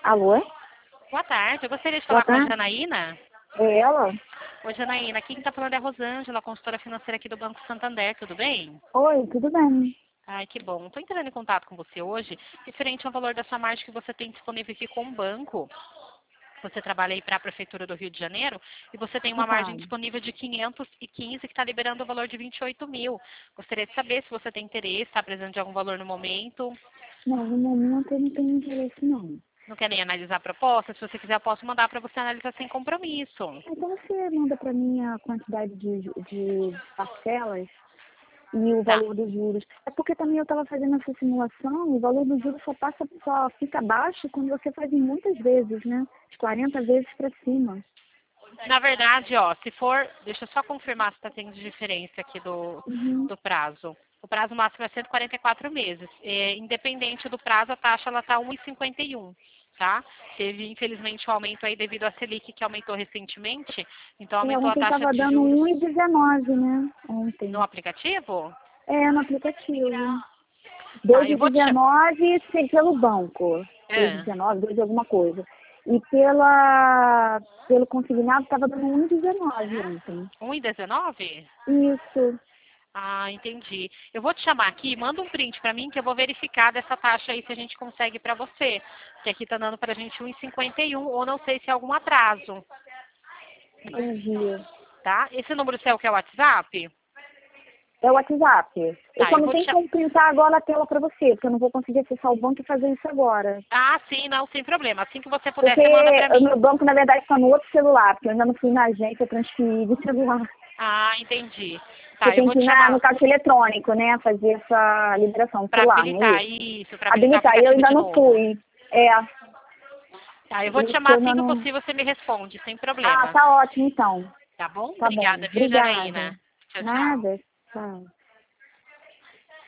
Alô? Boa tarde, eu gostaria de Boa falar com a tarde. Janaína. É ela? Oi, Janaína, quem está falando é a Rosângela, consultora financeira aqui do Banco Santander, tudo bem? Oi, tudo bem? Ai, que bom. Estou entrando em contato com você hoje, referente ao valor da sua margem que você tem disponível aqui com o banco. Você trabalha aí para a Prefeitura do Rio de Janeiro e você tem uma margem Trabalho. disponível de 515 que está liberando o valor de 28 mil. Gostaria de saber se você tem interesse, está precisando de algum valor no momento. Não, no momento eu não tenho interesse, não. Não quer nem analisar a proposta? Se você quiser, eu posso mandar para você analisar sem compromisso. Então você manda para mim a quantidade de parcelas e o Tá. valor dos juros. É porque também eu estava fazendo essa simulação e o valor dos juros só fica baixo quando você faz em muitas vezes, né? De 40 vezes para cima. Na verdade, ó, se for, deixa eu só confirmar se está tendo diferença aqui Uhum. do prazo. O prazo máximo é 144 meses. Independente do prazo, a taxa ela está 1,51, tá? Teve, infelizmente, um aumento aí devido à Selic, que aumentou recentemente. Então, É, aumentou a ontem taxa estava de dando juros 1,19, né? no Ontem. aplicativo. É, no aplicativo. Tá, dois e eu vou te chamar. 19 pelo banco. 2,19, 2 alguma coisa. E pelo consignado estava dando 1,19 ontem. 1,19? Isso. Ah, entendi. Eu vou te chamar aqui, manda um print para mim que eu vou verificar dessa taxa aí se a gente consegue para você. Que aqui tá dando pra gente 1,51 ou não sei se é algum atraso, Entendi. tá? Esse número seu que é o WhatsApp? É o WhatsApp. Eu Tá, só eu não vou te tenho chamar. como printar agora a tela para você, porque eu não vou conseguir acessar o banco e fazer isso agora. Ah, sim, não, sem problema. Assim que você puder, Porque você manda pra o mim. meu banco, na verdade, está no outro celular, porque eu ainda não fui na agência transferir de celular. Ah, entendi. Você Tá, eu tem vou que ir te no chamar caixa eletrônico, né? Fazer essa liberação do pra celular, não é habilitar isso? isso, pra habilitar o Habilitar. E eu aplicativo ainda de não novo. fui. É, Tá, eu vou te isso que chamar eu assim ainda que não. possível, você me responde, sem Ah, problema. tá ótimo então. Tá bom? Tá bom. Obrigada, viu, Obrigada. Janaína? Tchau, tchau. Nada. Tchau.